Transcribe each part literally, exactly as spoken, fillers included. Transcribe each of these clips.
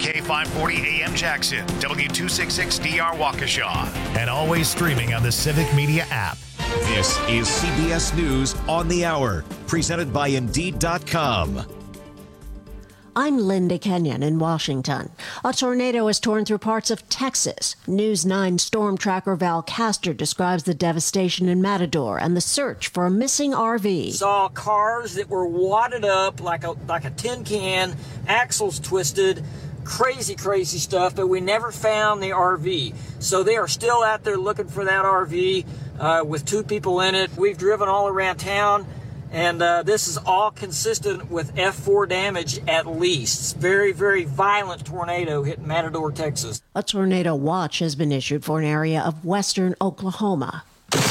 K five forty A M Jackson, W two sixty-six D R Waukesha, and always streaming on the Civic Media app. This is C B S News on the Hour, presented by Indeed dot com. I'm Linda Kenyon in Washington. A tornado has torn through parts of Texas. News nine storm tracker Val Castor describes the devastation in Matador and the search for a missing R V. Saw cars that were wadded up like a like a tin can, axles twisted, crazy, crazy stuff, but we never found the R V. So they are still out there looking for that R V uh, with two people in it. We've driven all around town. And uh, this is all consistent with F four damage at least. Very, very violent tornado hit Matador, Texas. A tornado watch has been issued for an area of western Oklahoma.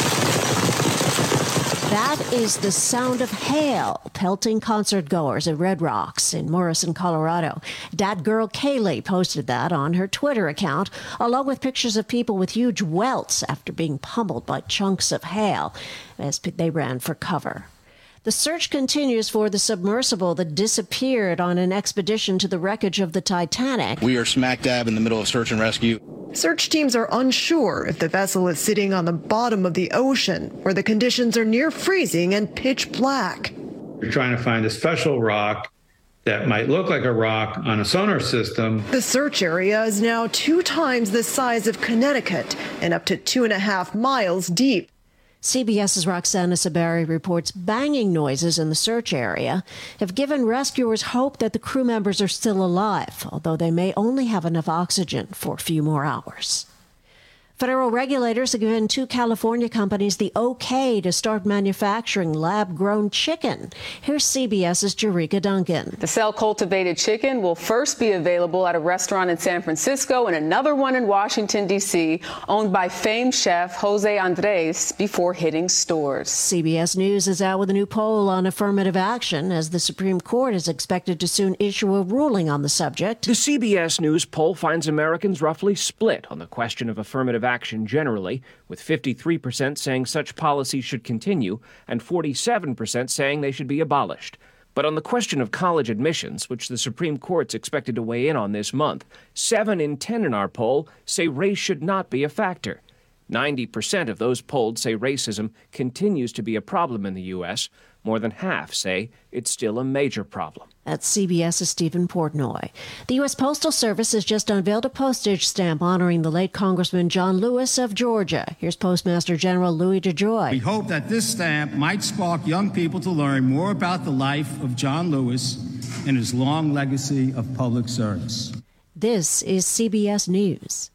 That is the sound of hail pelting concert goers at Red Rocks in Morrison, Colorado. Dat girl Kaylee posted that on her Twitter account, along with pictures of people with huge welts after being pummeled by chunks of hail as they ran for cover. The search continues for the submersible that disappeared on an expedition to the wreckage of the Titanic. We are smack dab in the middle of search and rescue. Search teams are unsure if the vessel is sitting on the bottom of the ocean, where the conditions are near freezing and pitch black. We're trying to find a special rock that might look like a rock on a sonar system. The search area is now two times the size of Connecticut and up to two and a half miles deep. CBS's Roxana Saberi reports banging noises in the search area have given rescuers hope that the crew members are still alive, although they may only have enough oxygen for a few more hours. Federal regulators have given two California companies the okay to start manufacturing lab-grown chicken. Here's CBS's Jerika Duncan. The cell-cultivated chicken will first be available at a restaurant in San Francisco and another one in Washington, D C, owned by famed chef Jose Andres, before hitting stores. C B S News is out with a new poll on affirmative action, as the Supreme Court is expected to soon issue a ruling on the subject. The C B S News poll finds Americans roughly split on the question of affirmative action generally, with fifty-three percent saying such policies should continue and forty-seven percent saying they should be abolished. But on the question of college admissions, which the Supreme Court's expected to weigh in on this month, seven in ten in our poll say race should not be a factor. ninety percent of those polled say racism continues to be a problem in the U S. More than half say it's still a major problem. That's CBS's Stephen Portnoy. The U S. Postal Service has just unveiled a postage stamp honoring the late Congressman John Lewis of Georgia. Here's Postmaster General Louis DeJoy. We hope that this stamp might spark young people to learn more about the life of John Lewis and his long legacy of public service. This is C B S News.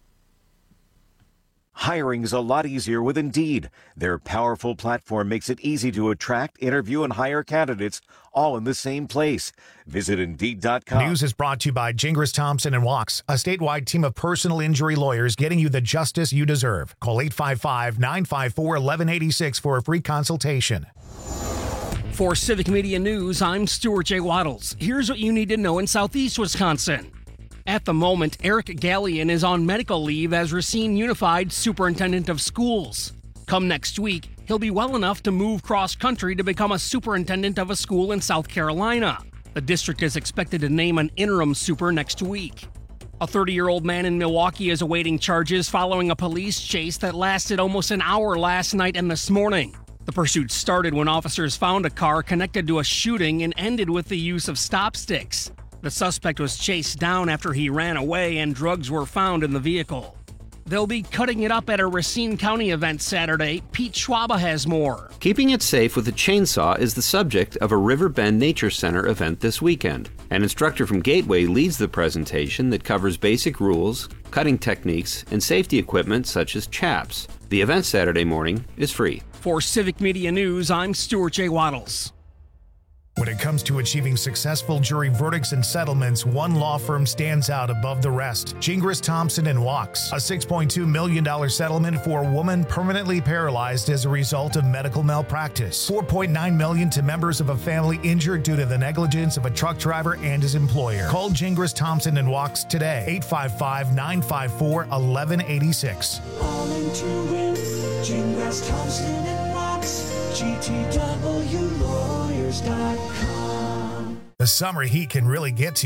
Hiring's a lot easier with Indeed. Their powerful platform makes it easy to attract, interview, and hire candidates all in the same place. Visit Indeed dot com. News is brought to you by Gingras Thompson and Wachs, a statewide team of personal injury lawyers getting you the justice you deserve. Call eight five five, nine five four, one one eight six for a free consultation. For Civic Media News, I'm Stuart J. Waddles. Here's what you need to know in Southeast Wisconsin. At the moment, Eric Gallion is on medical leave as Racine Unified Superintendent of Schools. Come next week, he'll be well enough to move cross-country to become a superintendent of a school in South Carolina. The district is expected to name an interim super next week. A thirty-year-old man in Milwaukee is awaiting charges following a police chase that lasted almost an hour last night and this morning. The pursuit started when officers found a car connected to a shooting and ended with the use of stop sticks. The suspect was chased down after he ran away and drugs were found in the vehicle. They'll be cutting it up at a Racine County event Saturday. Pete Schwaba has more. Keeping it safe with a chainsaw is the subject of a River Bend Nature Center event this weekend. An instructor from Gateway leads the presentation that covers basic rules, cutting techniques, and safety equipment such as chaps. The event Saturday morning is free. For Civic Media News, I'm Stuart J. Waddles. When it comes to achieving successful jury verdicts and settlements, one law firm stands out above the rest. Gingras Thompson and Wachs, a six point two million dollars settlement for a woman permanently paralyzed as a result of medical malpractice. four point nine million dollars to members of a family injured due to the negligence of a truck driver and his employer. Call Gingras Thompson and Wachs today, eight five five, nine five four, one one eight six. All into it, Gingras Thompson and Wachs, G T W lawyers dot com. The summer heat can really get to you.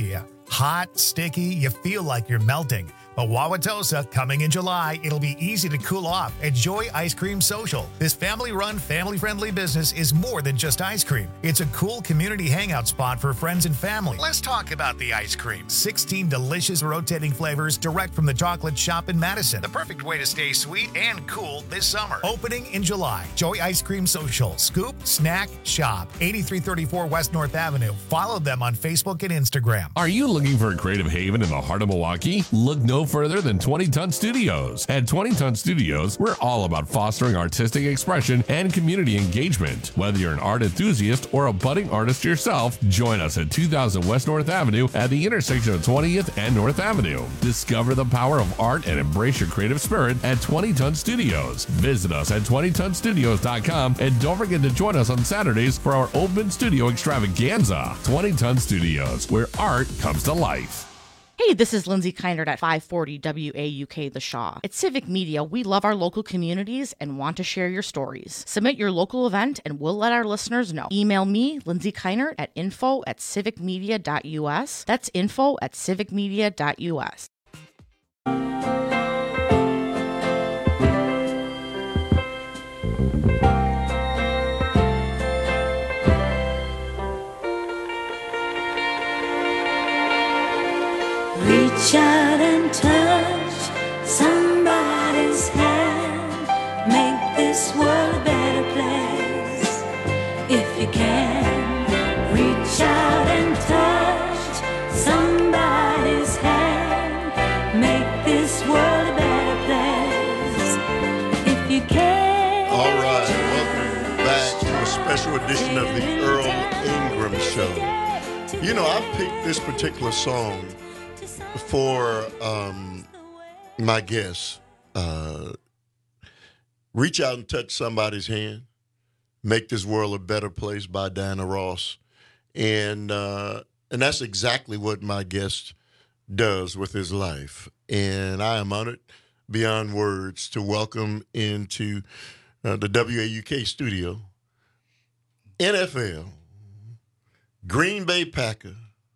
Hot, sticky, you feel like you're melting. But Wauwatosa, coming in July, it'll be easy to cool off at Joy Ice Cream Social. This family-run, family-friendly business is more than just ice cream. It's a cool community hangout spot for friends and family. Let's talk about the ice cream. sixteen delicious rotating flavors direct from the chocolate shop in Madison. The perfect way to stay sweet and cool this summer. Opening in July. Joy Ice Cream Social. Scoop, snack, shop. eighty-three thirty-four West North Avenue. Follow them on Facebook and Instagram. Are you looking for a creative haven in the heart of Milwaukee? Look no further than twenty ton Studios. At twenty ton Studios, we're all about fostering artistic expression and community engagement. Whether you're an art enthusiast or a budding artist yourself, join us at two thousand West North Avenue at the intersection of twentieth and North Avenue. Discover the power of art and embrace your creative spirit at twenty ton Studios. Visit us at twenty ton studios dot com and don't forget to join us on Saturdays for our open studio extravaganza. twenty ton Studios, where art comes to life. Hey, this is Lindsay Keinert at five forty W A U K The Shaw. At Civic Media, we love our local communities and want to share your stories. Submit your local event and we'll let our listeners know. Email me, Lindsay Keinert, at info at civicmedia dot U S. That's info at civicmedia dot U S. Reach out and touch somebody's hand. Make this world a better place. If you can, reach out and touch somebody's hand. Make this world a better place. If you can. All right, welcome back to a special edition of the Earl Ingram Show. You know, I picked this particular song for um, my guests. Uh, Reach Out and Touch Somebody's Hand. Make This World a Better Place by Diana Ross. And uh, and that's exactly what my guest does with his life. And I am honored beyond words to welcome into uh, the W A U K studio, N F L, Green Bay Packer,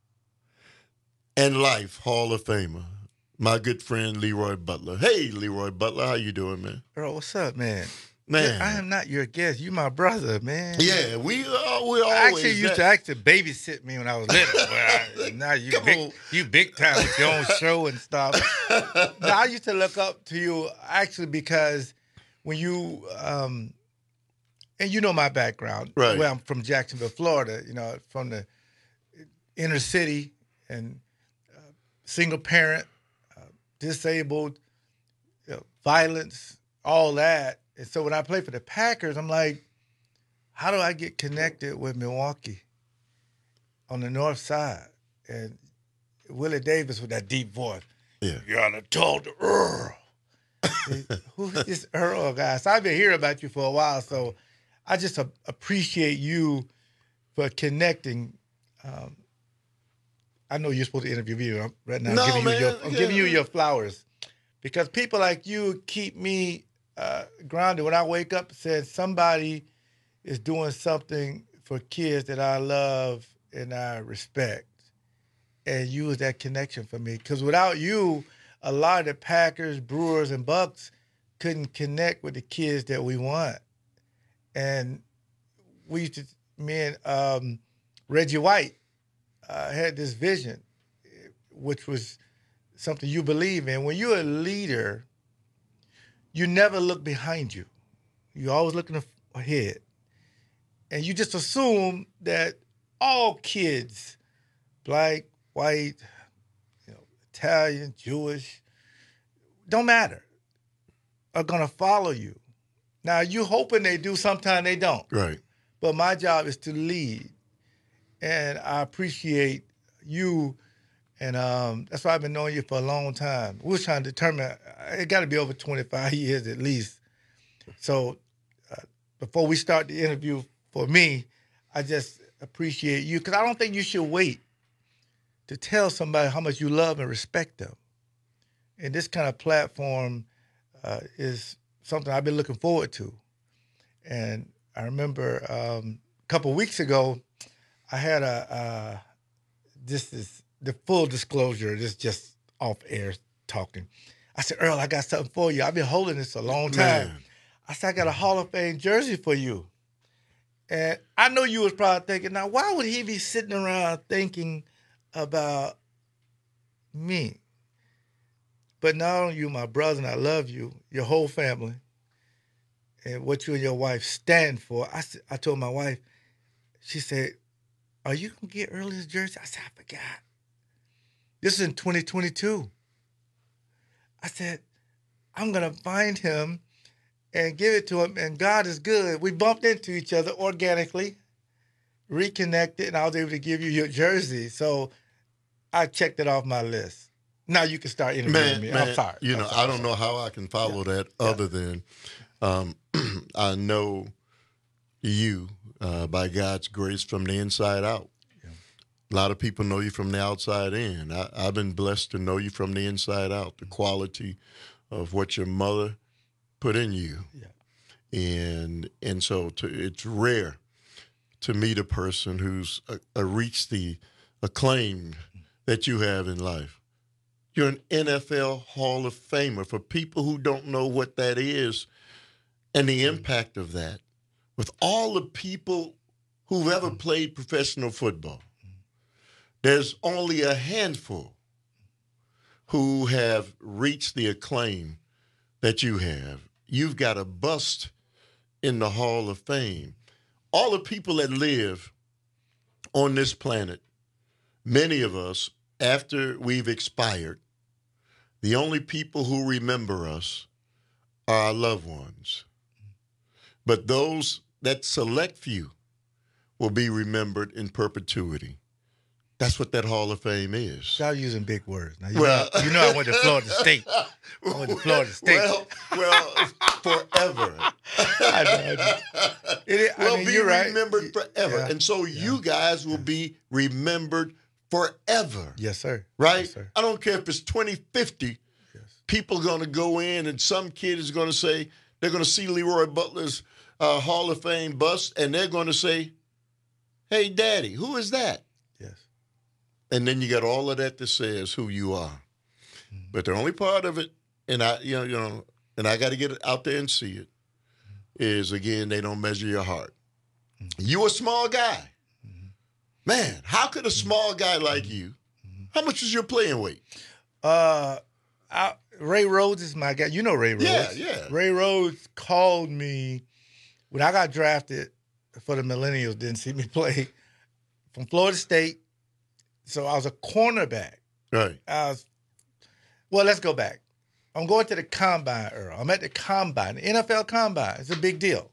and Life Hall of Famer, my good friend Leroy Butler. Hey, Leroy Butler, how you doing, man? Earl, what's up, man? Man, I am not your guest. You my brother, man. Yeah, we uh, we always. I actually used that. to actually babysit me when I was little. But I, now you Come big, on. you big time with your own show and stuff. Now, I used to look up to you actually because when you um, and you know my background. Right. Well, I'm from Jacksonville, Florida. You know, from the inner city and. Single parent, uh, disabled, you know, violence, all that. And so when I play for the Packers, I'm like, how do I get connected with Milwaukee on the north side? And Willie Davis with that deep voice. Yeah. You gotta talk to Earl. Who's this Earl guy? So I've been hearing about you for a while. So I just uh, appreciate you for connecting. Um, I know you're supposed to interview me I'm, right now. I'm, no, giving, man. you your, I'm yeah. giving you your flowers because people like you keep me uh, grounded. When I wake up, it says somebody is doing something for kids that I love and I respect, and you is that connection for me. Because without you, a lot of the Packers, Brewers, and Bucks couldn't connect with the kids that we want. And we used to, me and um, Reggie White. Uh, had this vision, which was something you believe in. When you're a leader, you never look behind you. You're always looking ahead. And you just assume that all kids, black, white, you know, Italian, Jewish, don't matter, are going to follow you. Now, you hoping they do, sometimes they don't. Right. But my job is to lead. And I appreciate you, and um, that's why I've been knowing you for a long time. We were trying to determine, it got to be over twenty-five years at least. So uh, before we start the interview for me, I just appreciate you, because I don't think you should wait to tell somebody how much you love and respect them. And this kind of platform uh, is something I've been looking forward to. And I remember um, a couple of weeks ago, I had a, uh, this is the full disclosure, this is just off air talking. I said, Earl, I got something for you. I've been holding this a long time. Man. I said, I got a Hall of Fame jersey for you. And I know you was probably thinking, now, why would he be sitting around thinking about me? But not only you, my brother, and I love you, your whole family, and what you and your wife stand for. I, I told my wife, she said, are you going to get Earl's jersey? I said, I forgot. This is in twenty twenty-two. I said, I'm going to find him and give it to him, and God is good. We bumped into each other organically, reconnected, and I was able to give you your jersey. So I checked it off my list. Now you can start interviewing man, me. Man, I'm sorry. You I'm know, sorry. I don't know how I can follow yeah. that other yeah. than um, I know you uh, by God's grace from the inside out. Yeah. A lot of people know you from the outside in. I, I've been blessed to know you from the inside out, the quality of what your mother put in you. Yeah. And and so to, it's rare to meet a person who's uh, uh, reached the acclaim that you have in life. You're an N F L Hall of Famer. For people who don't know what that is and the impact of that, with all the people who've ever played professional football, there's only a handful who have reached the acclaim that you have. You've got a bust in the Hall of Fame. All the people that live on this planet, many of us, after we've expired, the only people who remember us are our loved ones. But those, that select few, will be remembered in perpetuity. That's what that Hall of Fame is. Stop using big words. Now, you, well, know, you know I went to Florida State. I went to Florida State. Well, well forever. I know, I know. It, I will mean, be you're right. remembered forever. Yeah. And so yeah. you guys will yeah. be remembered forever. Yes, sir. Right? Yes, sir. I don't care if it's twenty fifty. Yes. People are going to go in and some kid is going to say, they're going to see Leroy Butler's uh, Hall of Fame bust, and they're going to say, hey, Daddy, who is that? Yes. And then you got all of that that says who you are. Mm-hmm. But the only part of it, and I, you know, you know, and I got to get it out there and see it, mm-hmm. is, again, they don't measure your heart. Mm-hmm. You a small guy. Mm-hmm. Man, how could a small guy like you, mm-hmm. how much is your playing weight? Uh, I, Ray Rhodes is my guy. You know Ray Rhodes. Yeah, yeah. Ray Rhodes called me when I got drafted for the Millennials, didn't see me play, from Florida State. So I was a cornerback. Right. I was, well, let's go back. I'm going to the combine, Earl. I'm at the combine, the N F L combine. It's a big deal.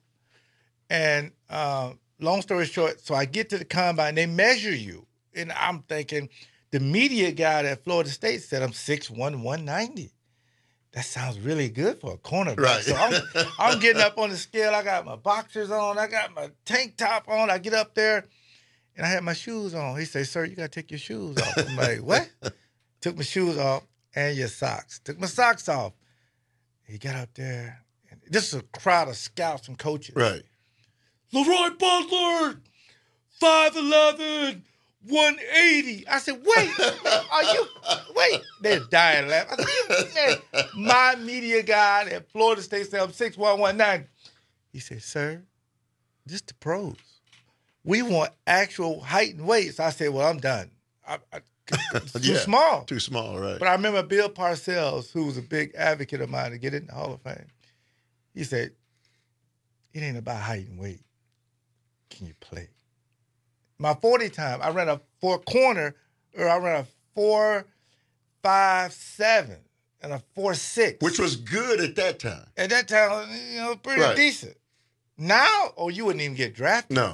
And uh, long story short, so I get to the combine, they measure you. And I'm thinking, the media guy at Florida State said I'm six one, one ninety. That sounds really good for a cornerback. Right. So I'm, I'm getting up on the scale. I got my boxers on. I got my tank top on. I get up there. And I had my shoes on. He said, sir, you got to take your shoes off. I'm like, what? Took my shoes off and your socks. Took my socks off. He got up there. And this is a crowd of scouts and coaches. Right. Leroy Butler, five eleven, one eighty. I said, wait, are you, wait. They're dying laughing. I said, man, my media guy at Florida State said I'm six one, one ninety. He said, sir, this the pros. We want actual height and weight. So I said, well, I'm done. I, I, it's too yeah, small. Too small, right. But I remember Bill Parcells, who was a big advocate of mine to get in the Hall of Fame. He said, it ain't about height and weight. Can you play? My forty time, I ran a four corner, or I ran a four, five, seven, and a four, six. Which was good at that time. At that time, you know, pretty right. decent. Now, oh, you wouldn't even get drafted. No.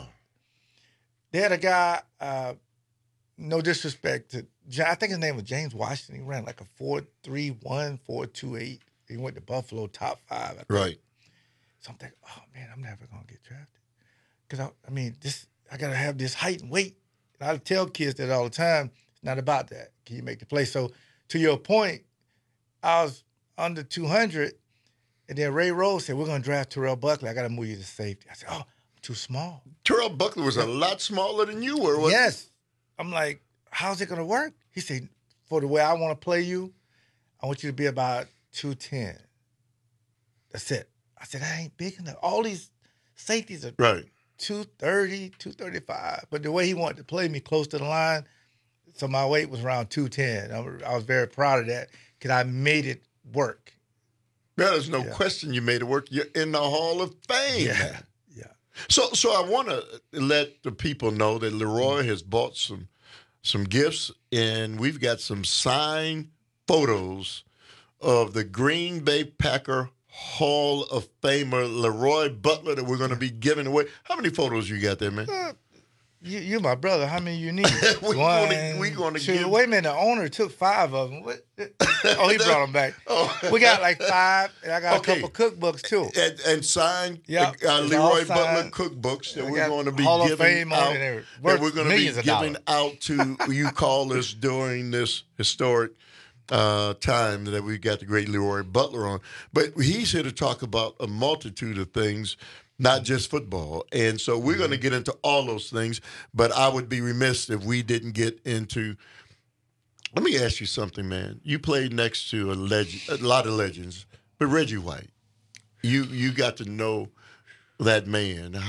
They had a guy, uh, no disrespect to, I think his name was James Washington. He ran like a four three one, four two eight. He went to Buffalo, top five. I think. Right. So I'm thinking, oh, man, I'm never going to get drafted. Because, I, I mean, this I got to have this height and weight. And I tell kids that all the time. It's not about that. Can you make the play? So to your point, I was under two hundred, and then Ray Rhodes said, we're going to draft Terrell Buckley. I got to move you to safety. I said, oh, too small. Terrell Buckley was a lot smaller than you were, wasn't Yes. I'm like, how's it going to work? He said, for the way I want to play you, I want you to be about two ten. That's it. I said, I ain't big enough. All these safeties are right. two thirty, two thirty-five. But the way he wanted to play me close to the line, so my weight was around two ten. I was, I was very proud of that because I made it work. Yeah, there's no yeah. question you made it work. You're in the Hall of Fame. Yeah, yeah. So, so I want to let the people know that Leroy has bought some some gifts, and we've got some signed photos of the Green Bay Packer Hall of Famer Leroy Butler that we're going to be giving away. How many photos you got there, man? Uh, you, you're my brother. How many you need? we're going we to give. Wait a minute. The owner took five of them. What? Oh, he brought them back. oh. We got like five, and I got okay. a couple cookbooks too. And, and signed yep. uh, Leroy Butler cookbooks that we're going to be Hall giving out. That we're going to be giving out to you callers during this historic uh, time that we got the great Leroy Butler on. But he's here to talk about a multitude of things, not just football. And so we're mm-hmm. going to get into all those things, but I would be remiss if we didn't get into – let me ask you something, man. You played next to a legend, a lot of legends, but Reggie White, you you got to know that man.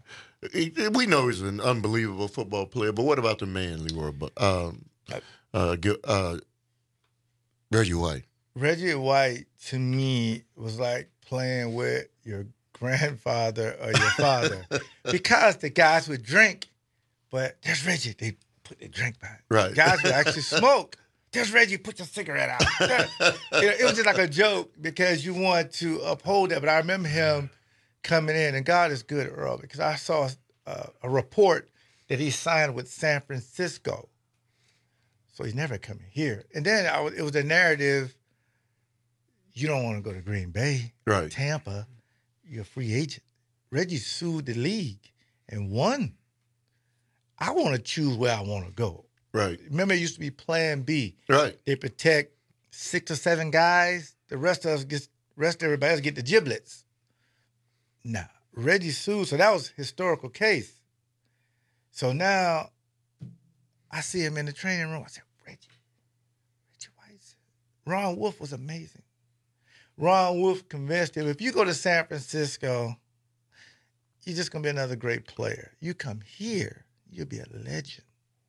We know he's an unbelievable football player, but what about the man, Leroy? Um, uh, uh, Reggie White. Reggie White, to me, was like playing with your grandfather or your father because the guys would drink, but there's Reggie. They put their drink back. Right. Guys would actually smoke. There's Reggie. Put your cigarette out. You know, it was just like a joke because you want to uphold that. But I remember him coming in, and God is good, Earl, because I saw uh, a report that he signed with San Francisco. So he's never coming here. And then I was, it was a narrative, you don't want to go to Green Bay, right? Tampa, you're a free agent. Reggie sued the league and won. I want to choose where I want to go. Right. Remember, it used to be Plan B. Right. They protect six or seven guys. The rest of us get, rest of everybody else get the giblets. Nah, Reggie sued, so that was a historical case. So now I see him in the training room. I said, Reggie, Reggie White. Ron Wolf was amazing. Ron Wolf convinced him, if you go to San Francisco, you're just going to be another great player. You come here, you'll be a legend.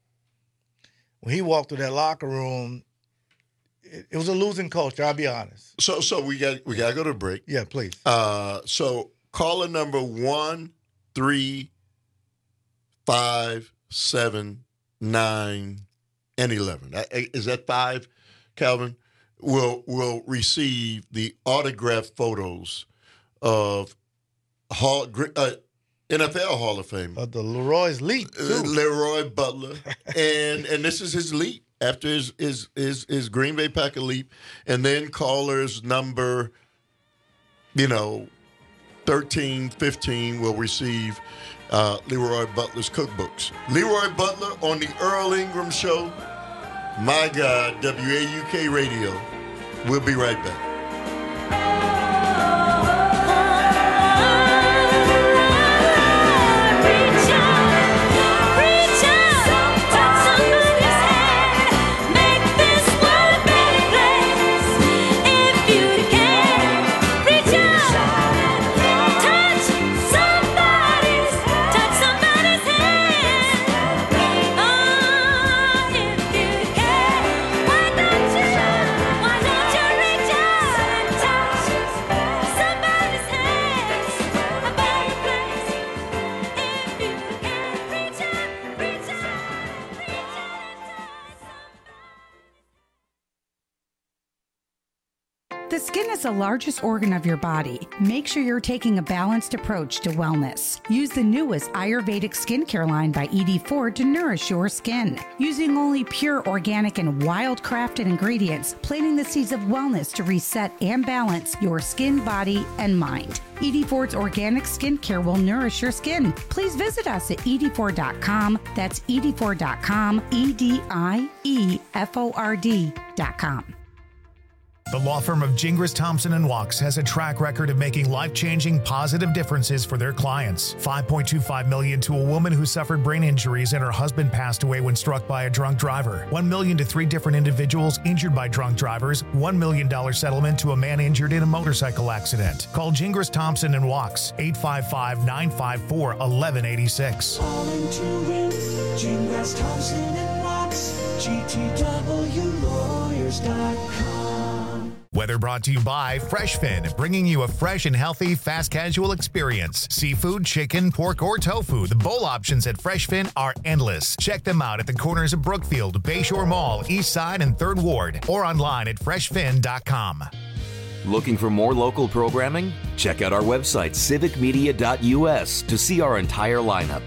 When he walked through that locker room, it, it was a losing culture, I'll be honest. So so we got we got to go to break. Yeah, please. Uh, so caller number one, three, five, seven, nine, and eleven. Is that five, Calvin? Will will receive the autographed photos of Hall, uh, N F L Hall of Fame. Of the Leroy's leap, too. Uh, Leroy Butler. and and this is his leap after his, his, his, his Green Bay Packer leap. And then callers number, you know, thirteen, fifteen will receive uh, Leroy Butler's cookbooks. Leroy Butler on the Earl Ingram Show. My God, W A U K Radio. We'll be right back. The skin is the largest organ of your body. Make sure you're taking a balanced approach to wellness. Use the newest Ayurvedic skincare line by E D four to nourish your skin. Using only pure, organic, and wild-crafted ingredients, planting the seeds of wellness to reset and balance your skin, body, and mind. E D four's organic skincare will nourish your skin. Please visit us at E D four dot com. That's E D four dot com, E D I E F O R D dot com. The law firm of Gingras, Thompson and Walks has a track record of making life-changing positive differences for their clients. five point two five million dollars to a woman who suffered brain injuries and her husband passed away when struck by a drunk driver. one million dollars to three different individuals injured by drunk drivers. one million dollars settlement to a man injured in a motorcycle accident. Call Gingras, Thompson and Walks, eight five five, nine five four, one one eight six. Calling to win, Gingras, Thompson and Walks, G T W lawyers dot com. Weather brought to you by FreshFin, bringing you a fresh and healthy, fast casual experience. Seafood, chicken, pork, or tofu. The bowl options at FreshFin are endless. Check them out at the corners of Brookfield, Bayshore Mall, East Side, and third Ward, or online at fresh fin dot com. Looking for more local programming? Check out our website, civic media dot U S, to see our entire lineup.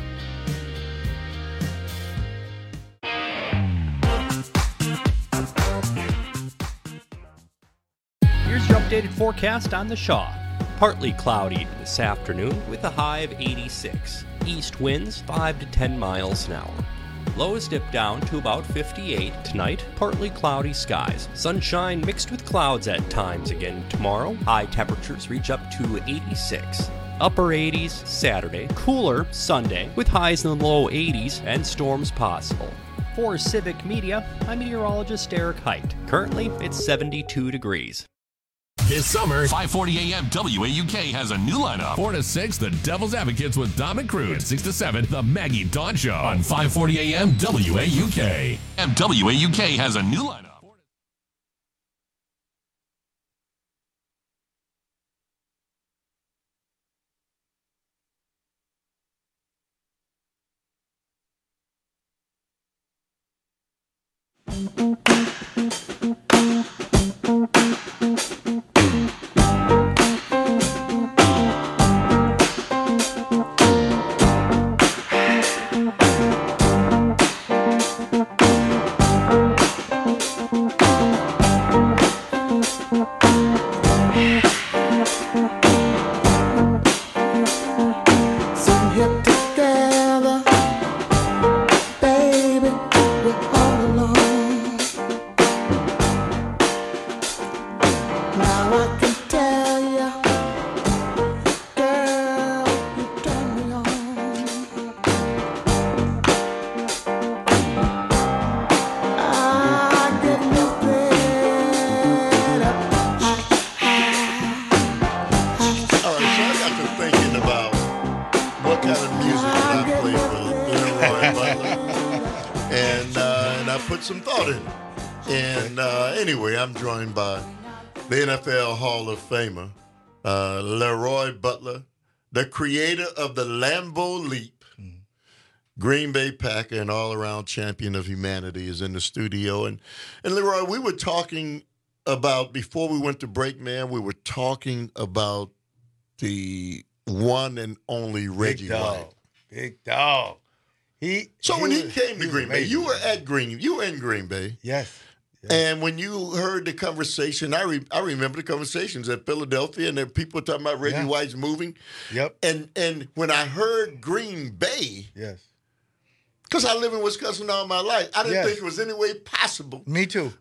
Here's your updated forecast on the Shaw. Partly cloudy this afternoon with a high of eighty-six. East winds five to ten miles an hour. Lows dip down to about fifty-eight tonight. Partly cloudy skies. Sunshine mixed with clouds at times again tomorrow. High temperatures reach up to eighty-six. Upper eighties Saturday. Cooler Sunday with highs in the low eighties and storms possible. For Civic Media, I'm meteorologist Eric Height. Currently, it's seventy-two degrees. This summer, five forty A M W A U K has a new lineup. four to six, The Devil's Advocates with Dom and Crude. six to seven, The Maggie Dawn Show on five forty A M W A U K. And W A U K has a new lineup. I'm joined by the N F L Hall of Famer, uh, Leroy Butler, the creator of the Lambeau Leap, mm. Green Bay Packer, and all-around champion of humanity is in the studio. And, and Leroy, we were talking about, before we went to break, man, we were talking about the one and only Reggie Big dog. White. Big dog. He. So he when was, he came to he Green Bay, you were at Green, you were in Green Bay. Yes. And when you heard the conversation, I re, I remember the conversations at Philadelphia, and there people talking about Reggie yeah. White's moving. Yep. And and when I heard Green Bay, yes, because I live in Wisconsin all my life, I didn't yes. think it was any way possible. Me too.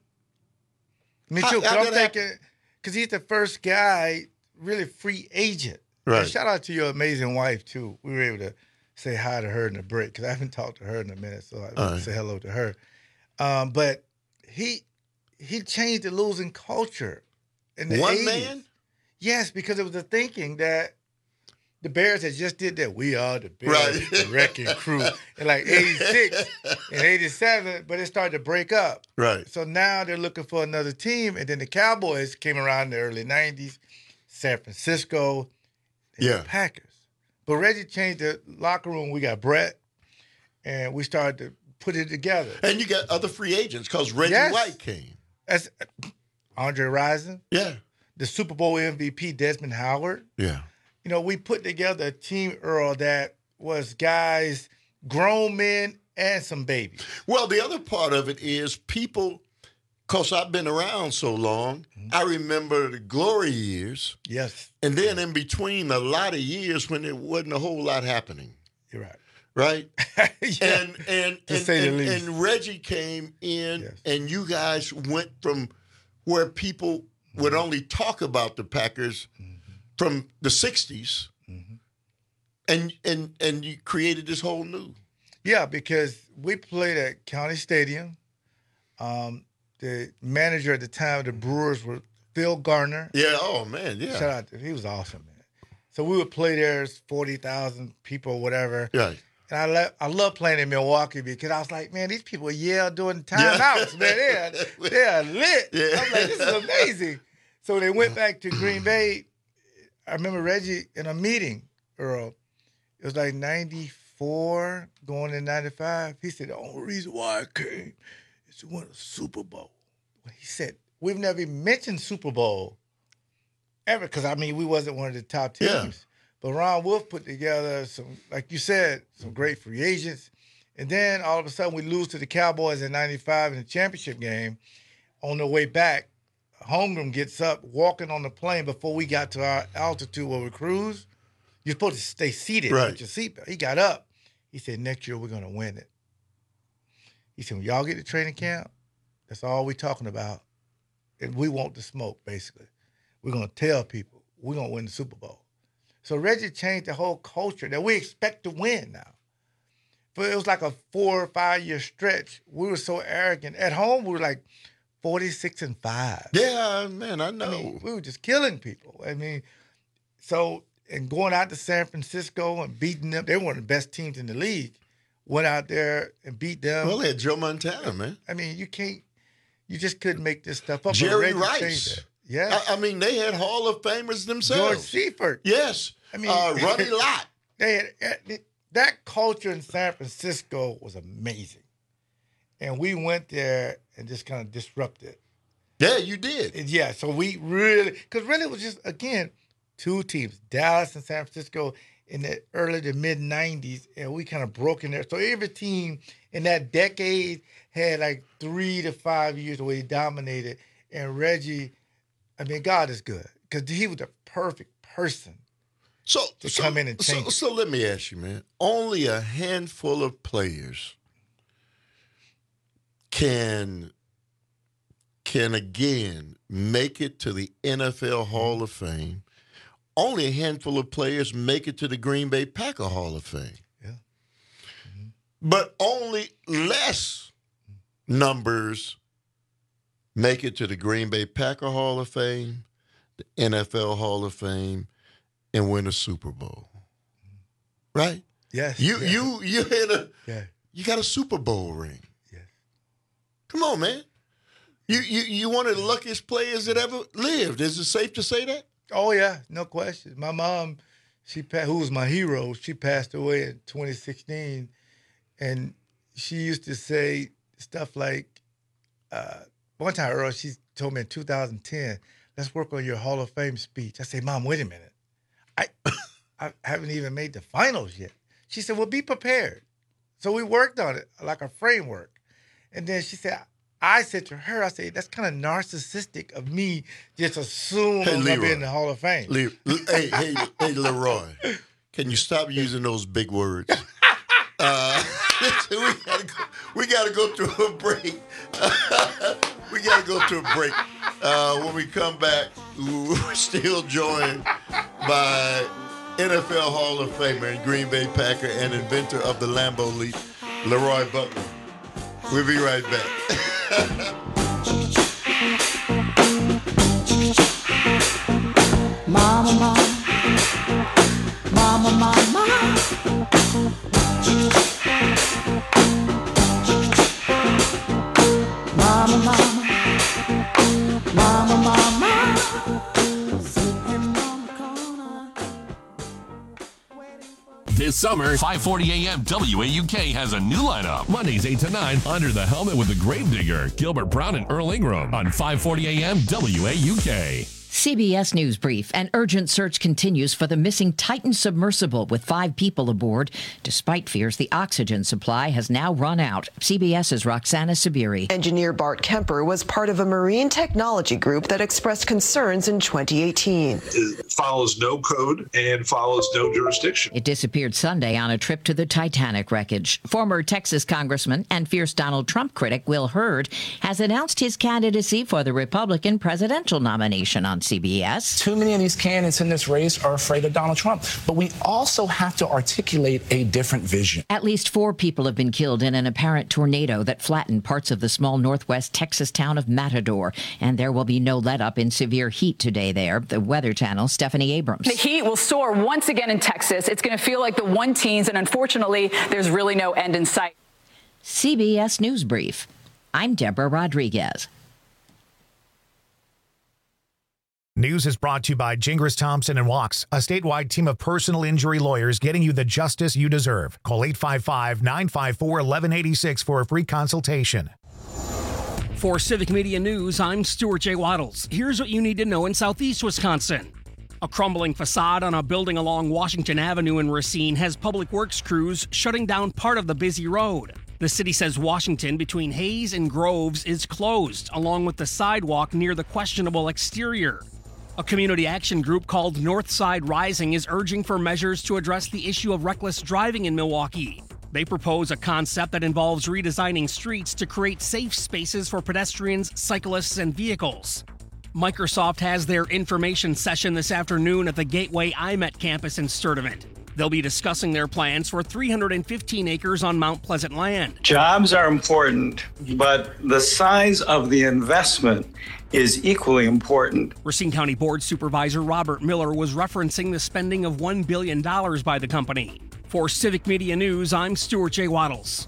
Me too. How, how I'm thinking because he's the first guy, really free agent. Right. And shout out to your amazing wife too. We were able to say hi to her in the break because I haven't talked to her in a minute, so I want to say hello to her. Um, but he. He changed the losing culture in the One eighties. Man? Yes, because it was the thinking that the Bears had just did that. We are the Bears, right. the wrecking crew in like eighty-six and eighty-seven, but it started to break up. Right. So now they're looking for another team, and then the Cowboys came around in the early nineties, San Francisco, and yeah. the Packers. But Reggie changed the locker room. We got Brett, and we started to put it together. And you got other free agents because Reggie yes. White came. As Andre Rison, yeah, the Super Bowl M V P Desmond Howard, yeah. You know, we put together a team, Earl, that was guys, grown men, and some babies. Well, the other part of it is people, because I've been around so long, mm-hmm. I remember the glory years. Yes. And then in between, a lot of years when there wasn't a whole lot happening. You're right. Right? yeah. And and to and, say and, the least. and Reggie came in, yes. and you guys went from where people would only talk about the Packers mm-hmm. from the sixties, mm-hmm. and and and you created this whole new. Yeah, because we played at County Stadium. Um, the manager at the time of the Brewers was Phil Gardner. Yeah, oh, man, yeah. Shout out to him. He was awesome, man. So we would play there, forty thousand people, whatever. Right. And I love, I love playing in Milwaukee because I was like, man, these people yell during timeouts, yeah. man. They are, they are lit. Yeah. I'm like, this is amazing. So they went back to Green Bay. I remember Reggie in a meeting, Earl. It was like ninety-four going in ninety-five. He said, the only reason why I came is to win a Super Bowl. He said, we've never even mentioned Super Bowl ever because, I mean, we wasn't one of the top teams. Yeah. But Ron Wolf put together some, like you said, some great free agents. And then all of a sudden we lose to the Cowboys in ninety-five in the championship game. On the way back, Holmgren gets up walking on the plane before we got to our altitude where we cruise. You're supposed to stay seated right. with your seatbelt. He got up. He said, next year we're going to win it. He said, when y'all get to training camp, that's all we're talking about. And we want the smoke, basically. We're going to tell people we're going to win the Super Bowl. So Reggie changed the whole culture that we expect to win now. But it was like a four or five year stretch. We were so arrogant. At home, we were like forty-six and five. Yeah, man, I know. I mean, we were just killing people. I mean, so, and going out to San Francisco and beating them, they were one of the best teams in the league. Went out there and beat them. Well, they had Joe Montana, man. I mean, you can't, you just couldn't make this stuff up. Jerry Rice. Yeah. I, I mean, they had Hall of Famers themselves. George Seifert. Yes. I mean, uh, Ronnie Lott. They had, that culture in San Francisco was amazing. And we went there and just kind of disrupted. Yeah, you did. And yeah, so we really, because really it was just, again, two teams, Dallas and San Francisco in the early to mid nineties, and we kind of broke in there. So every team in that decade had like three to five years where he dominated. And Reggie, I mean, God is good because he was the perfect person so, to so, come in and change. So, so let me ask you, man. Only a handful of players can can again make it to the N F L Hall of Fame. Only a handful of players make it to the Green Bay Packer Hall of Fame. Yeah. Mm-hmm. But only less numbers make it to the Green Bay Packer Hall of Fame, the N F L Hall of Fame, and win a Super Bowl. Right? Yes. You yeah. you you had a yeah. you got a Super Bowl ring. Yes. Come on, man. You you you one of the luckiest players that ever lived. Is it safe to say that? Oh yeah, no question. My mom, she who was my hero, she passed away in twenty sixteen, and she used to say stuff like, uh, one time, Earl, she told me in two thousand ten, let's work on your Hall of Fame speech. I said, Mom, wait a minute. I I haven't even made the finals yet. She said, well, be prepared. So we worked on it like a framework. And then she said, I said to her, I said, that's kind of narcissistic of me just assume hey, I'm going to be in the Hall of Fame. Le- hey, hey, hey, Leroy, can you stop using those big words? Uh, we gotta go, we gotta go through a break. we gotta go through a break. Uh, when we come back, we're still joined by N F L Hall of Famer and Green Bay Packer and inventor of the Lambeau Leap, Leroy Butler. We'll be right back. Mama, mama, mama, mama. Mama, mama, mama, mama. Sitting on the corner. This summer, five forty a.m. W A U K has a new lineup. Mondays eight to nine, Under the Helmet with the Gravedigger, Gilbert Brown and Earl Ingram on five forty a.m. W A U K. C B S News Brief. An urgent search continues for the missing Titan submersible with five people aboard. Despite fears the oxygen supply has now run out. CBS's Roxana Sabiri. Engineer Bart Kemper was part of a marine technology group that expressed concerns in twenty eighteen. It follows no code and follows no jurisdiction. It disappeared Sunday on a trip to the Titanic wreckage. Former Texas Congressman and fierce Donald Trump critic Will Hurd has announced his candidacy for the Republican presidential nomination on C B S. Too many of these candidates in this race are afraid of Donald Trump, but we also have to articulate a different vision. At least four people have been killed in an apparent tornado that flattened parts of the small northwest Texas town of Matador, and there will be no let-up in severe heat today there. The Weather Channel's Stephanie Abrams. The heat will soar once again in Texas. It's going to feel like the one teens, and unfortunately, there's really no end in sight. C B S News Brief. I'm Deborah Rodriguez. News is brought to you by Gingras Thompson and Walks, a statewide team of personal injury lawyers getting you the justice you deserve. Call eight five five, nine five four, one one eight six for a free consultation. For Civic Media News, I'm Stuart J. Waddles. Here's what you need to know in southeast Wisconsin. A crumbling facade on a building along Washington Avenue in Racine has public works crews shutting down part of the busy road. The city says Washington between Hayes and Groves is closed, along with the sidewalk near the questionable exterior. A community action group called Northside Rising is urging for measures to address the issue of reckless driving in Milwaukee. They propose a concept that involves redesigning streets to create safe spaces for pedestrians, cyclists, and vehicles. Microsoft has their information session this afternoon at the Gateway I M E T campus in Sturtevant. They'll be discussing their plans for three hundred fifteen acres on Mount Pleasant land. Jobs are important, but the size of the investment is equally important. Racine County Board Supervisor Robert Miller was referencing the spending of one billion dollars by the company. For Civic Media News, I'm Stuart J. Waddles.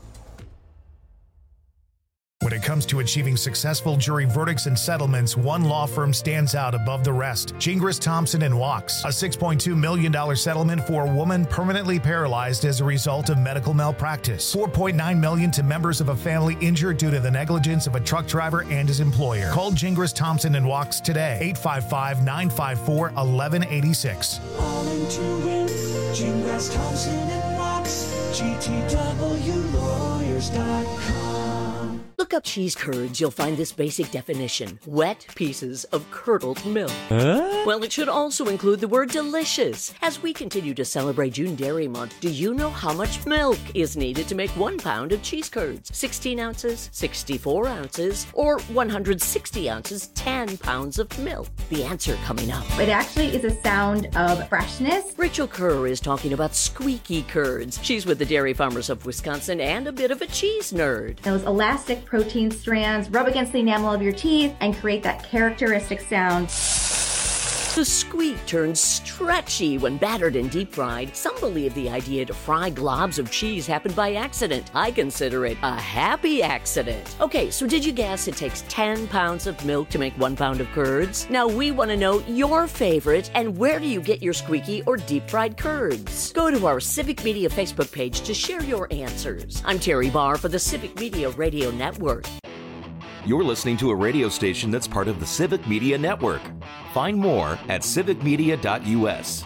When it comes to achieving successful jury verdicts and settlements, one law firm stands out above the rest. Gingras Thompson and Walks, a six point two million dollars settlement for a woman permanently paralyzed as a result of medical malpractice. four point nine million dollars to members of a family injured due to the negligence of a truck driver and his employer. Call Gingras Thompson and Walks today, eight five five, nine five four, one one eight six. All into it, Gingras Thompson and Walks, G T W lawyers dot com. Look up cheese curds, you'll find this basic definition. Wet pieces of curdled milk. Huh? Well, it should also include the word delicious. As we continue to celebrate June Dairy Month, do you know how much milk is needed to make one pound of cheese curds? sixteen ounces, sixty-four ounces, or one hundred sixty ounces, ten pounds of milk? The answer coming up. It actually is a sound of freshness. Rachel Kerr is talking about squeaky curds. She's with the Dairy Farmers of Wisconsin and a bit of a cheese nerd. Those elastic protein strands rub against the enamel of your teeth and create that characteristic sound. The squeak turns stretchy when battered and deep fried. Some believe the idea to fry globs of cheese happened by accident. I consider it a happy accident. Okay, so did you guess it takes ten pounds of milk to make one pound of curds? Now we want to know your favorite and where do you get your squeaky or deep fried curds? Go to our Civic Media Facebook page to share your answers. I'm Terry Barr for the Civic Media Radio Network. You're listening to a radio station that's part of the Civic Media Network. Find more at civic media dot u s.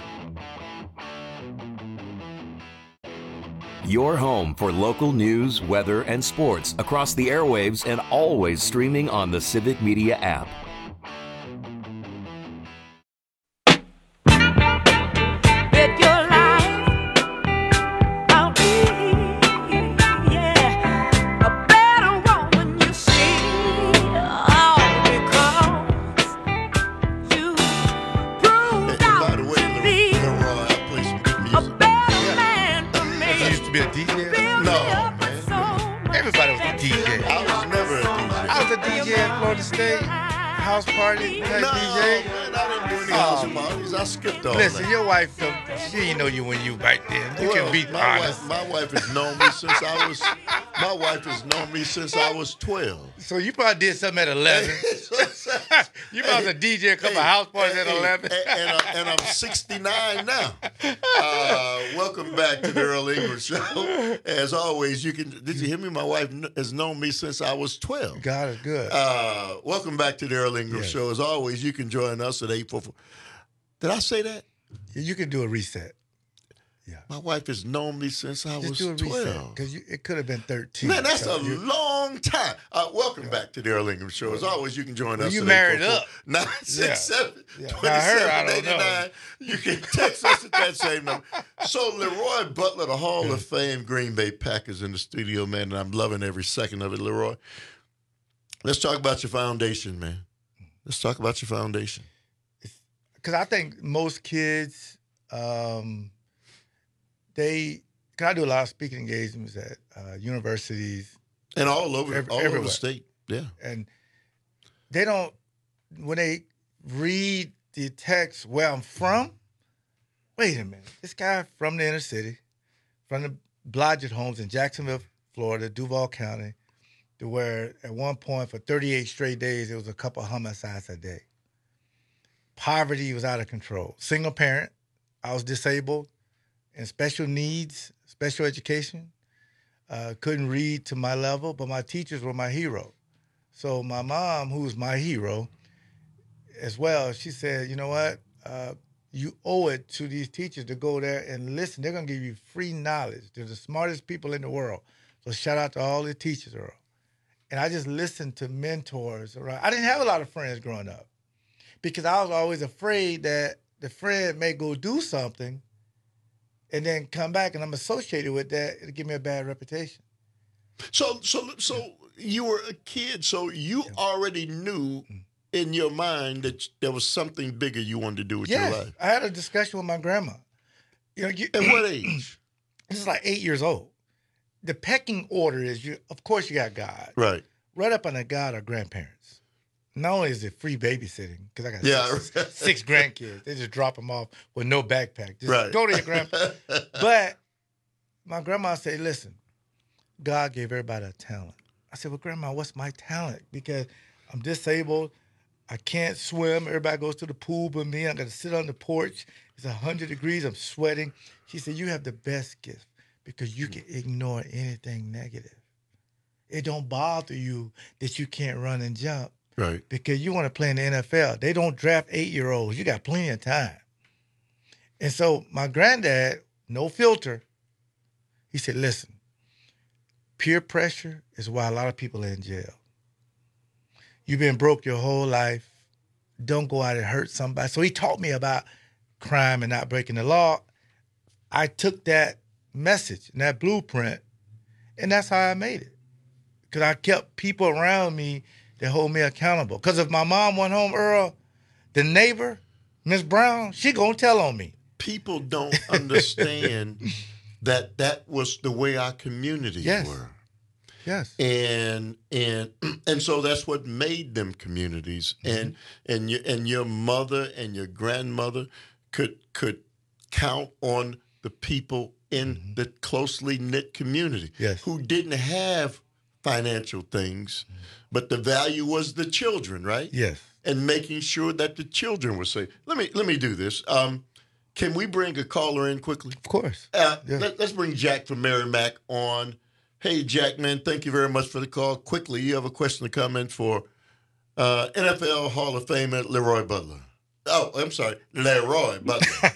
Your home for local news, weather, and sports across the airwaves and always streaming on the Civic Media app. State house party type no, D J? Man, I didn't do any house um, parties. I skipped all Listen, that. your wife, she didn't know you when you right there. You well, can be my honest. Wife, my wife has known me since I was. My wife has known me since I was twelve. So you probably did something at eleven. You about to D J a couple hey, house parties hey, at eleven. And, and, uh, and I'm sixty-nine now. Uh, welcome back to the Earl Ingram Show. As always, you can. Did you hear me? My wife has known me since I was twelve. God is good. Uh, welcome back to the Earl Ingram yes. Show. As always, you can join us at eight four four. Did I say that? You can do a reset. Yeah. My wife has known me since I Just was do a twelve. Because it could have been thirteen. Man, that's so a you, long time. Uh, welcome yeah. back to the Earl Ingram Show. As always, you can join well, us. You married up. nine six seven, yeah. yeah. twenty-seven eighty-nine. You can text us at that same number. So, Leroy Butler, the Hall yeah. of Fame Green Bay Packers in the studio, man, and I'm loving every second of it, Leroy. Let's talk about your foundation, man. Let's talk about your foundation. Because I think most kids, um, they, cause I do a lot of speaking engagements at uh, universities. And all over, every, all over the state, yeah. And they don't, when they read the text where I'm from, wait a minute, this guy from the inner city, from the Blodgett homes in Jacksonville, Florida, Duval County, to where at one point for thirty-eight straight days, it was a couple of homicides a day. Poverty was out of control. Single parent, I was disabled, and special needs, special education. Uh, couldn't read to my level, but my teachers were my hero. So my mom, who's my hero as well, she said, you know what? Uh, you owe it to these teachers to go there and listen. They're going to give you free knowledge. They're the smartest people in the world. So shout out to all the teachers, Earl. And I just listened to mentors around. I didn't have a lot of friends growing up because I was always afraid that the friend may go do something and then come back and I'm associated with that. It'll give me a bad reputation. So, so, so you were a kid, so you yeah. already knew in your mind that there was something bigger you wanted to do with yes, your life. I had a discussion with my grandma. You know, you, at what age? This is like eight years old. The pecking order is, you. Of course, you got God. Right. Right up under God are grandparents. Not only is it free babysitting, because I got yeah. six, six grandkids. They just drop them off with no backpack. Just right. go to your grandpa. But my grandma said, listen, God gave everybody a talent. I said, well, Grandma, what's my talent? Because I'm disabled. I can't swim. Everybody goes to the pool but me. I got to sit on the porch. It's one hundred degrees. I'm sweating. She said, you have the best gift because you can ignore anything negative. It don't bother you that you can't run and jump. Right. Because you want to play in the N F L. They don't draft eight-year-olds. You got plenty of time. And so my granddad, no filter, he said, listen, peer pressure is why a lot of people are in jail. You've been broke your whole life. Don't go out and hurt somebody. So he taught me about crime and not breaking the law. I took that message and that blueprint, and that's how I made it. Because I kept people around me that hold me accountable. Because if my mom went home, Earl, the neighbor, Miss Brown, she gonna tell on me. People don't understand that that was the way our communities yes. were. Yes. And and and so that's what made them communities. Mm-hmm. And and your and your mother and your grandmother could could count on the people in mm-hmm. the closely knit community yes. who didn't have financial things, mm-hmm. but the value was the children, right? Yes. And making sure that the children were safe. Let me let me do this. Um, can we bring a caller in quickly? Of course. Uh, yeah. let, let's bring Jack from Merrimack on. Hey, Jack, man, thank you very much for the call. Quickly, you have a question to comment for uh, N F L Hall of Famer Leroy Butler. Oh, I'm sorry, Leroy Butler.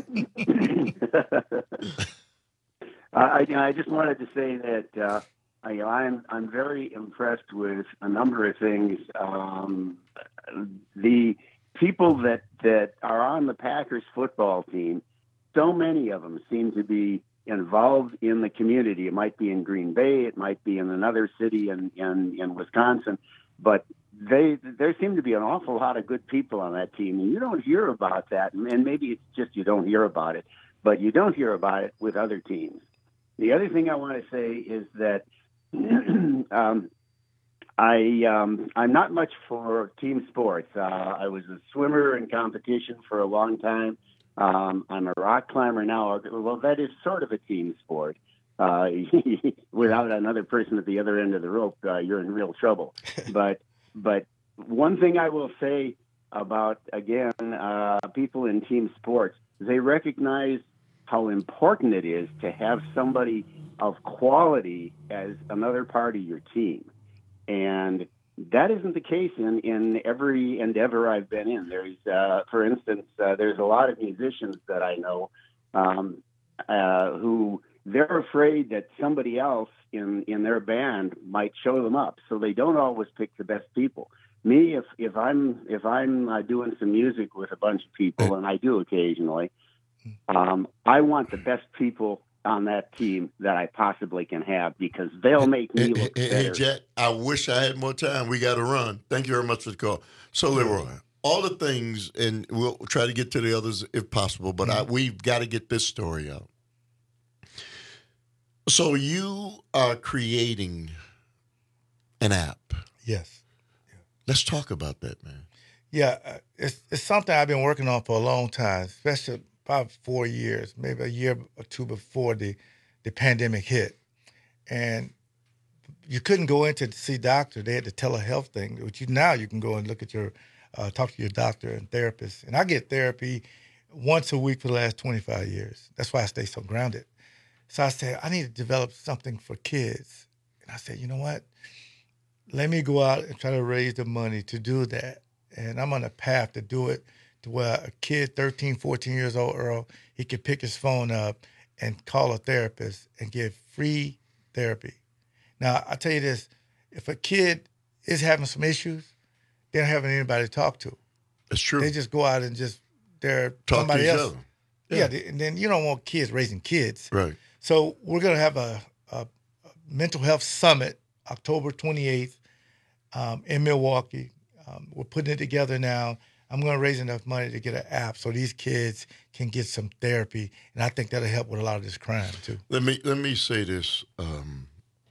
I, I just wanted to say that uh, I, I'm I'm very impressed with a number of things. Um, the people that, that are on the Packers football team, so many of them seem to be involved in the community. It might be in Green Bay, it might be in another city in, in, in Wisconsin, but they there seem to be an awful lot of good people on that team, and you don't hear about that, and maybe it's just you don't hear about it, but you don't hear about it with other teams. The other thing I want to say is that um, I, um, I'm not much for team sports. Uh, I was a swimmer in competition for a long time. Um, I'm a rock climber now. Well, that is sort of a team sport. Uh, without another person at the other end of the rope, uh, you're in real trouble. But but one thing I will say about, again, uh, people in team sports, they recognize how important it is to have somebody of quality as another part of your team. And that isn't the case in, in every endeavor I've been in. There's, uh, for instance, uh, there's a lot of musicians that I know um, uh, who they're afraid that somebody else in, in their band might show them up. So they don't always pick the best people. Me, if, if I'm if I'm uh, doing some music with a bunch of people, and I do occasionally, um, I want the best people on that team that I possibly can have because they'll make me Hey, look hey, better. hey, Jack, I wish I had more time. We got to run. Thank you very much for the call. So, Leroy, all the things, and we'll try to get to the others if possible, but I, we've got to get this story out. So you are creating an app. Yes. Let's talk about that, man. Yeah, uh, it's it's something I've been working on for a long time, especially about four years, maybe a year or two before the, the pandemic hit. And you couldn't go in to see doctor. They had the telehealth thing, which you, now you can go and look at your, uh, talk to your doctor and therapist. And I get therapy once a week for the last twenty-five years. That's why I stay so grounded. So I said, I need to develop something for kids. And I said, you know what? Let me go out and try to raise the money to do that. And I'm on a path to do it to where a kid, thirteen, fourteen years old, Earl, he could pick his phone up and call a therapist and get free therapy. Now, I tell you this, if a kid is having some issues, they don't have anybody to talk to. That's true. They just go out and just, they're Talk somebody to each else. other. Yeah, Yeah. they- and then you don't want kids raising kids. Right. So we're going to have a, a, a mental health summit October twenty-eighth um, in Milwaukee. Um, we're putting it together now. I'm going to raise enough money to get an app so these kids can get some therapy, and I think that'll help with a lot of this crime too. Let me let me say this, um,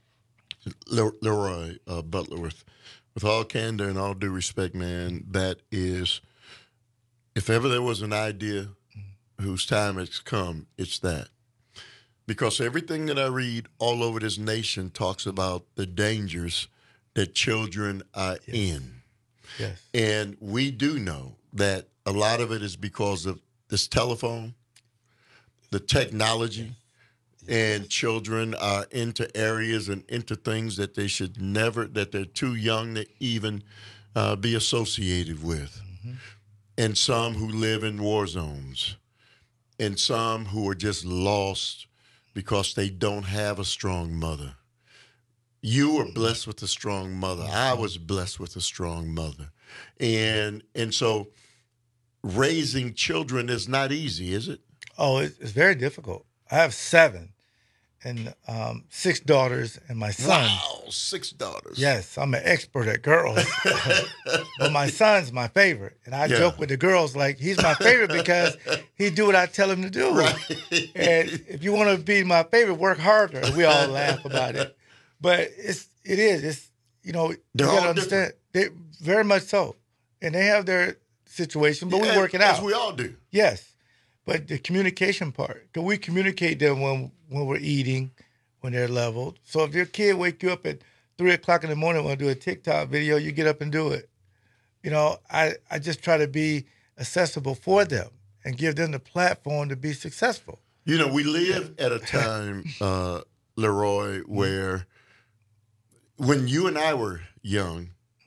Le- Leroy uh, Butler, with with all candor and all due respect, man. That is, if ever there was an idea whose time has come, it's that. Because everything that I read all over this nation talks about the dangers that children are yes. in. Yes. And we do know that a lot of it is because of this telephone, the technology, and children are into areas and into things that they should never, that they're too young to even uh, be associated with. Mm-hmm. And some who live in war zones, and some who are just lost because they don't have a strong mother. You were blessed with a strong mother. I was blessed with a strong mother. And and so raising children is not easy, is it? Oh, it's, it's very difficult. I have seven and um, six daughters and my son. Wow, six daughters. Yes, I'm an expert at girls. But my son's my favorite. And I Yeah. joke with the girls like, he's my favorite because he do what I tell him to do. Right. And if you want to be my favorite, work harder. And we all laugh about it. But it's it is. It's you know, They're you gotta all understand. They very much so. And they have their situation, but Yeah, we work it as out. we all do. Yes. But the communication part, because we communicate them when when we're eating, when they're leveled. So if your kid wake you up at three o'clock in the morning, want to do a TikTok video, you get up and do it. You know, I, I just try to be accessible for them and give them the platform to be successful. You know, we live at a time, uh, Leroy, where when you and I were young,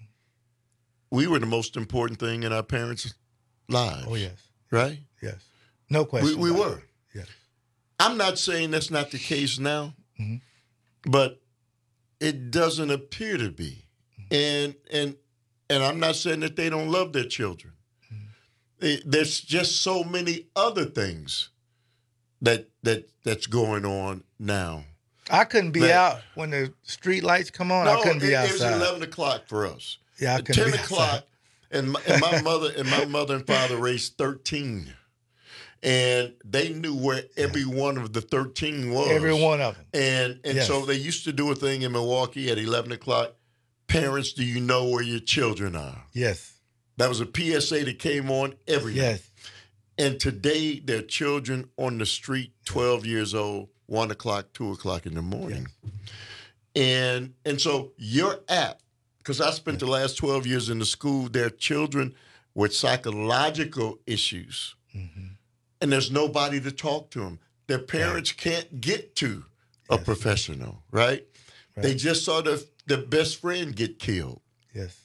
we were the most important thing in our parents' lives. Oh, yes. Right? Yes. No question. We, we about were. it. Yes. I'm not saying that's not the case now, Mhm. but it doesn't appear to be. And and and I'm not saying that they don't love their children. It- there's just so many other things that that that's going on now. I couldn't be That- out when the street lights come on. I couldn't it, be it was outside. eleven o'clock for us. Yeah, I At couldn't ten be o'clock, outside. and my, and my mother and my mother and father raised thirteen, and they knew where every one of the thirteen was. Every one of them. And and Yes. so they used to do a thing in Milwaukee at eleven o'clock. Parents, do you know where your children are? Yes. That was a P S A that came on every Yes. And today, there are children on the street, twelve years old, one o'clock, two o'clock in the morning. And and so your app because I spent the last twelve years in the school. There are children with psychological issues, mm-hmm. and there's nobody to talk to them. Their parents right. can't get to a yes. professional, right? right? They just saw the, the best friend get killed. Yes.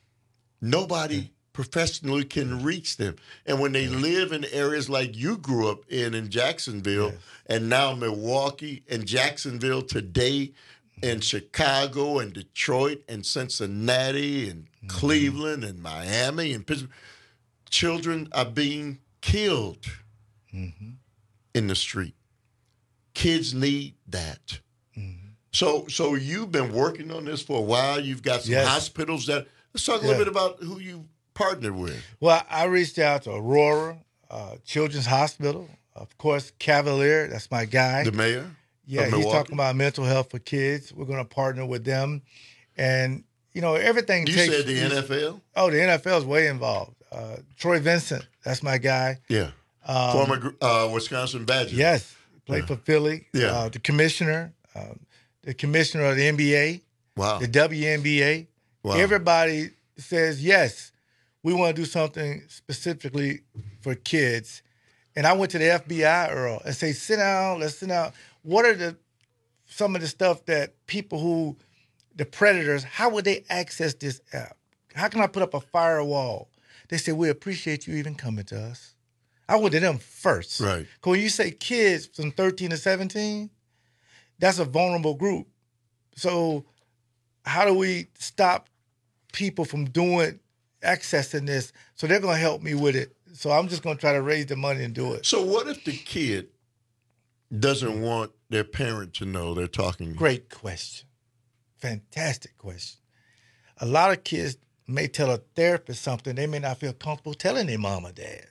Nobody yeah. professionally can reach them. And when they yeah. live in areas like you grew up in, in Jacksonville, yes. and now Milwaukee and Jacksonville today, and Chicago and Detroit and Cincinnati and mm-hmm. Cleveland and Miami and Pittsburgh, children are being killed mm-hmm. in the street. Kids need that. Mm-hmm. So so you've been working on this for a while. You've got some yes. hospitals that, let's talk a yeah. little bit about who you partnered with. Well, I reached out to Aurora uh, Children's Hospital. Of course, Cavalier, that's my guy. The mayor? Yeah, he's talking about mental health for kids. We're going to partner with them. And, you know, everything you takes... You said the N F L? Oh, the N F L is way involved. Uh, Troy Vincent, that's my guy. Yeah. Um, Former uh, Wisconsin Badger. Yes. Played yeah. for Philly. Yeah. Uh, the commissioner, um, the commissioner of the N B A. Wow. The W N B A. Wow. Everybody says, yes, we want to do something specifically for kids. And I went to the F B I, Earl, and say, sit down, let's sit down. What are the some of the stuff that people who, the predators, how would they access this app? How can I put up a firewall? They said, we appreciate you even coming to us. I went to them first. Right. Because when you say kids from thirteen to seventeen, that's a vulnerable group. So how do we stop people from doing, accessing this? So they're going to help me with it. So I'm just going to try to raise the money and do it. So what if the kid doesn't want their parent to know they're talking? Great question. Fantastic question. A lot of kids may tell a therapist something they may not feel comfortable telling their mom or dad.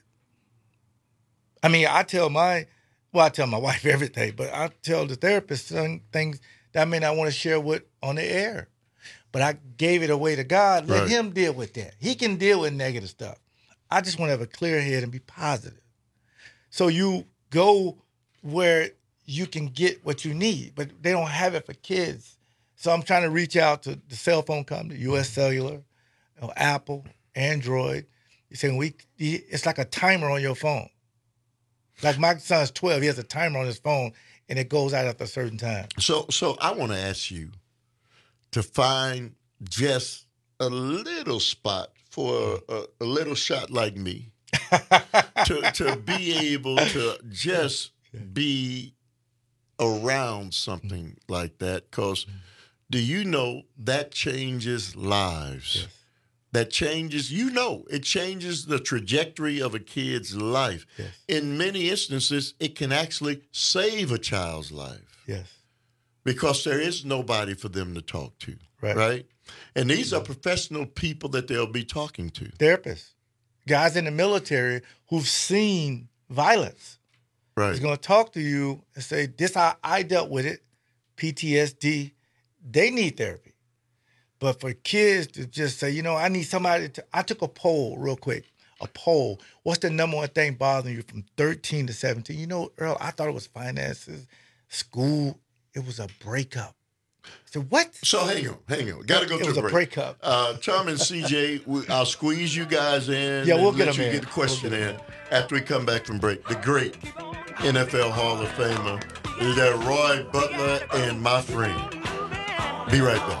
I mean, I tell my, well, I tell my wife everything, but I tell the therapist some things that I may not want to share with on the air. But I gave it away to God. Let right. him deal with that. He can deal with negative stuff. I just want to have a clear head and be positive. So you go where you can get what you need, but they don't have it for kids. So I'm trying to reach out to the cell phone company, U S Cellular, you know, Apple, Android. You're saying we, it's like a timer on your phone. Like my son's twelve, he has a timer on his phone, and it goes out after a certain time. So, so I want to ask you to find just a little spot for a, a little shot like me to to be able to just be around something like that, because do you know that changes lives? Yes. That changes, you know, it changes the trajectory of a kid's life. Yes. In many instances, it can actually save a child's life. Yes. Because there is nobody for them to talk to, right? right? And these are professional people that they'll be talking to. Therapists, guys in the military who've seen violence. Right. He's going to talk to you and say, this how I dealt with it, P T S D. They need therapy. But for kids to just say, you know, I need somebody to, I took a poll real quick, a poll. What's the number one thing bothering you from thirteen to seventeen? You know, Earl, I thought it was finances, school. It was a breakup. So what? So hang on, hang on. Got to go it to was a break. breakup. Uh, Tom and C J, we, I'll squeeze you guys in. Yeah, we'll and get let them you in. get the question we'll in after we come back from break. The great N F L Hall of Famer, Leroy Butler, and my friend. Be right back.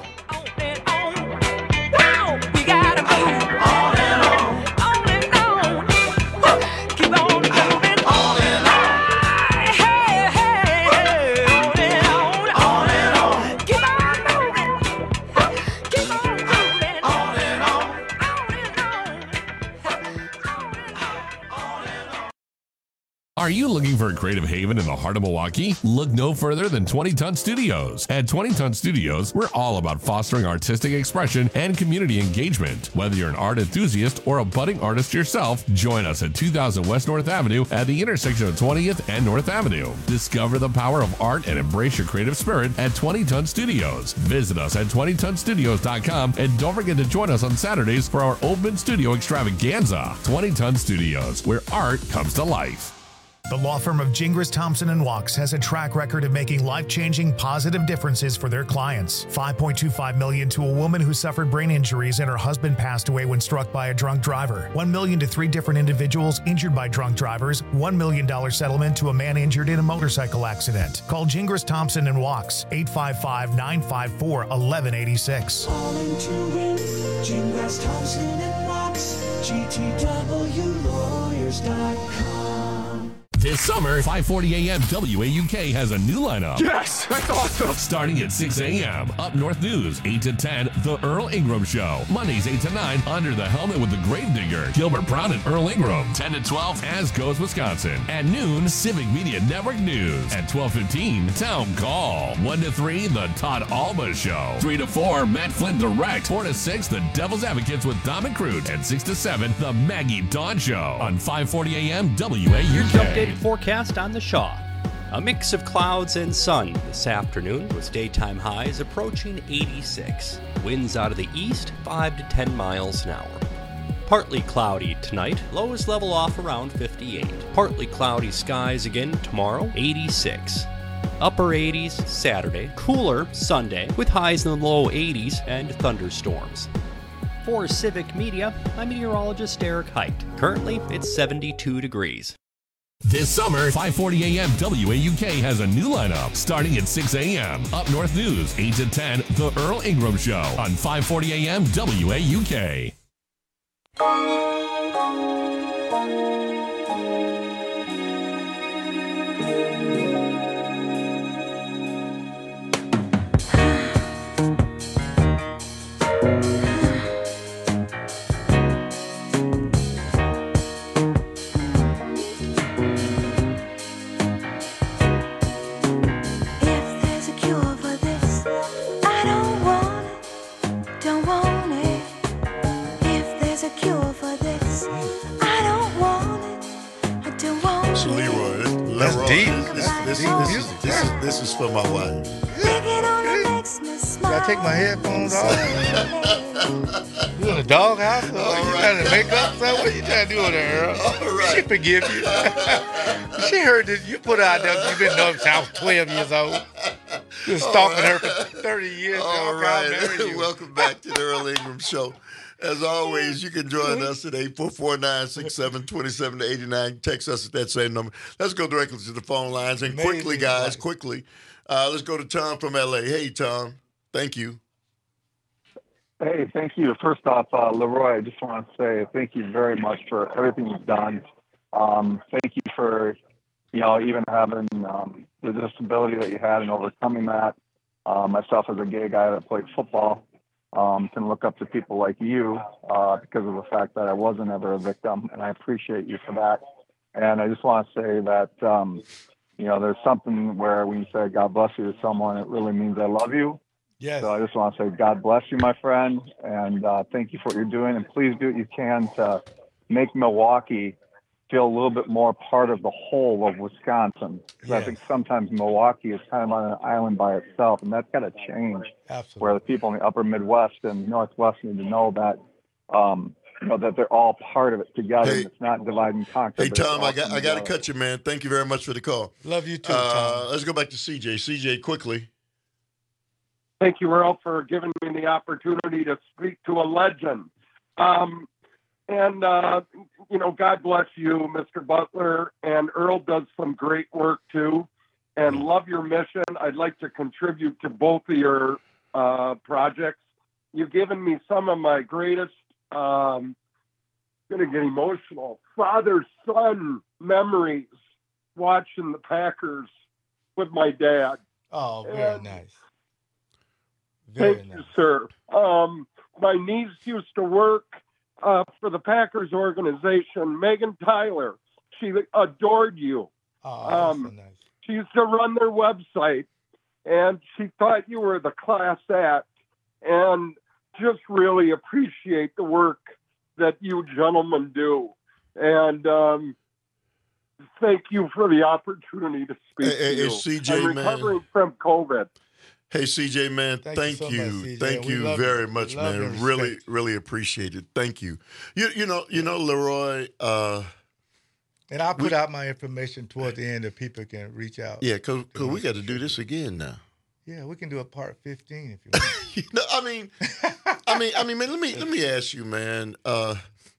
Are you looking for a creative haven in the heart of Milwaukee? Look no further than twenty ton Studios. At twenty ton Studios, we're all about fostering artistic expression and community engagement. Whether you're an art enthusiast or a budding artist yourself, join us at two thousand West North Avenue at the intersection of twentieth and North Avenue. Discover the power of art and embrace your creative spirit at twenty ton Studios. Visit us at twenty ton studios dot com and don't forget to join us on Saturdays for our open studio extravaganza. twenty ton Studios, where art comes to life. The law firm of Gingras, Thompson and Wachs has a track record of making life-changing positive differences for their clients. five point two five million dollars to a woman who suffered brain injuries and her husband passed away when struck by a drunk driver. one million dollars to three different individuals injured by drunk drivers. one million dollars settlement to a man injured in a motorcycle accident. Call Gingras, Thompson and Wachs, eight five five, nine five four, one one eight six. Calling to win, Gingras, Thompson and Wachs, G T W lawyers dot com. This summer, five forty a.m. W A U K has a new lineup. Yes, that's awesome. Starting at six a.m. Up North News, eight to ten, The Earl Ingram Show. Mondays, eight to nine, Under the Helmet with the Grave Digger, Gilbert Brown and Earl Ingram. ten to twelve, As Goes Wisconsin. At noon, Civic Media Network News. At twelve fifteen, Town Call. one to three, The Todd Alba Show. three to four, Matt Flynn Direct. four to six, The Devil's Advocates with Dom and Crute. And six to seven, The Maggie Dawn Show. On five forty a.m. W A U K. Forecast on the Shaw. A mix of clouds and sun this afternoon with daytime highs approaching eighty-six. Winds out of the east, five to ten miles an hour. Partly cloudy tonight, lows level off around fifty-eight. Partly cloudy skies again tomorrow, eighty-six. Upper eighties Saturday, cooler Sunday with highs in the low eighties and thunderstorms. For Civic Media, I'm meteorologist Eric Height. Currently, it's seventy-two degrees. This summer, five forty a.m. W A U K has a new lineup. Starting at six a.m. Up North News, eight to ten, The Earl Ingram Show. On five forty a.m. W A U K. This, this, this, this, is, this is for my wife. Should I take my headphones off? You in the doghouse? Or you trying to make up something? What you trying to do with her, Earl? All right. She forgive you. She heard that you put out there. You've been knowing since I was twelve years old. You been stalking right. her for thirty years. All right. Welcome back to the Earl Ingram Show. As always, you can join us at eight four four, nine six seven, two seven eight nine. Text us at that same number. Let's go directly to the phone lines. And Amazing quickly, guys, play. quickly, uh, let's go to Tom from L A. Hey, Tom. Thank you. Hey, thank you. First off, uh, Leroy, I just want to say thank you very much for everything you've done. Um, thank you for, you know, even having um, the disability that you had and overcoming that. Uh, myself, as a gay guy that played football, Um, can look up to people like you uh, because of the fact that I wasn't ever a victim, and I appreciate you for that. And I just want to say that, um, you know, there's something where when you say God bless you to someone, it really means I love you. Yes. So I just want to say God bless you, my friend, and uh, thank you for what you're doing. And please do what you can to make Milwaukee feel a little bit more part of the whole of Wisconsin. Because yes. I think sometimes Milwaukee is kind of on an island by itself, and that's got to change. Absolutely. Where the people in the upper Midwest and Northwest need to know that, um, you know, that they're all part of it together. Hey, and it's not divide and conquer. Hey, Tom, I got I got to cut you, man. Thank you very much for the call. Love you too, uh, Tom. Let's go back to C J. C J, quickly. Thank you, Earl, for giving me the opportunity to speak to a legend. Um, and, uh, you know, God bless you, Mister Butler. And Earl does some great work, too. And love your mission. I'd like to contribute to both of your uh, projects. You've given me some of my greatest, um, going to get emotional, father-son memories watching the Packers with my dad. Oh, very and nice. Very thank nice. you, sir. Um, my niece used to work uh, for the Packers organization, Megan Tyler. She adored you. Oh, um, that's so nice. She used to run their website, and she thought you were the class act, and just really appreciate the work that you gentlemen do. And um, thank you for the opportunity to speak Hey, hey, to you. hey, C J, I'm man. recovering from COVID. Hey, C J, man, Thank thank, you so you. much, C J. Thank We you love very you. much, Love man. and Really, really appreciate it. Thank you. You you know, you know, Leroy, uh, And I'll put we, out my information toward the end if people can reach out. Yeah, because we got to do this again now. Yeah, we can do a part fifteen if you want. you know, I mean, I mean, I mean, man, let me let me ask you, man. Uh,